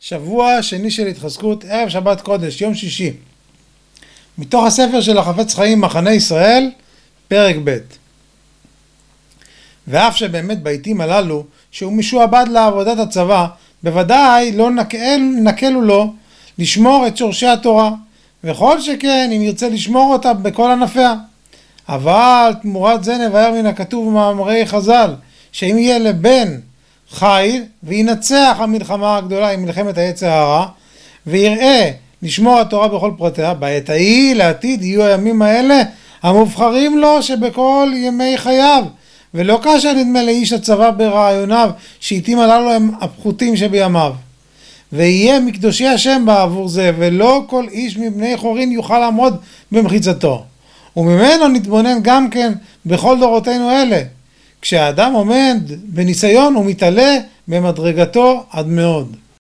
שבוע שני של התחזקות, ערב שבת קודש, יום שישי. מתוך הספר של החפץ חיים מחנה ישראל, פרק ב'. ואף שבאמת בעיתים הללו, שהוא משועבד לעבודת הצבא, בוודאי לא נקלו לו לשמור את שורשי התורה, וכל שכן אם ירצה לשמור אותה בכל ענפיה. אבל תמורת זה נבהר מן הכתוב במאמרי חז"ל, שאם יהיה לבן חיל וינצח המלחמה הגדולה עם מלחמת היצר הרע, ויראה לשמור התורה בכל פרטיה, בעת ההיא לעתיד יהיו הימים האלה המובחרים לו שבכל ימי חייו, ולא כאשר נדמה לאיש הצבא ברעיוניו שעיתים הללו הם הפחותים שבימיו. ויהיה מקדושי השם בעבור זה, ולא כל איש מבני חורין יוכל לעמוד במחיצתו. וממנו נתבונן גם כן בכל דורותינו אלה. כשהאדם עומד בניסיון הוא מתעלה במדרגתו עד מאוד.